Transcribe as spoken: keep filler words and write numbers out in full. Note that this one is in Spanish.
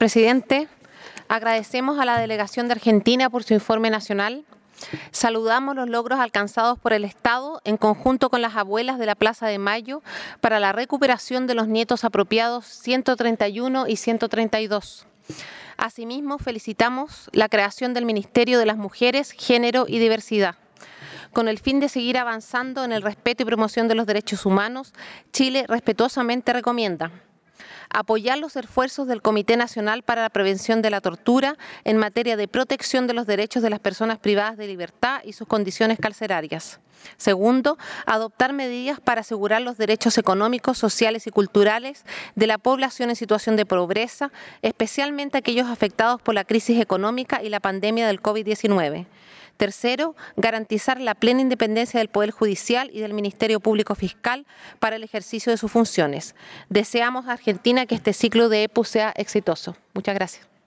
Presidente, agradecemos a la delegación de Argentina por su informe nacional. Saludamos los logros alcanzados por el Estado en conjunto con las abuelas de la Plaza de Mayo para la recuperación de los nietos apropiados ciento treinta y uno y ciento treinta y dos. Asimismo, felicitamos la creación del Ministerio de las Mujeres, Género y Diversidad. Con el fin de seguir avanzando en el respeto y promoción de los derechos humanos, Chile respetuosamente recomienda apoyar los esfuerzos del Comité Nacional para la Prevención de la Tortura en materia de protección de los derechos de las personas privadas de libertad y sus condiciones carcelarias. Segundo, adoptar medidas para asegurar los derechos económicos, sociales y culturales de la población en situación de pobreza, especialmente aquellos afectados por la crisis económica y la pandemia del COVID diecinueve. Tercero, garantizar la plena independencia del Poder Judicial y del Ministerio Público Fiscal para el ejercicio de sus funciones. Deseamos a Argentina que este ciclo de E P U sea exitoso. Muchas gracias.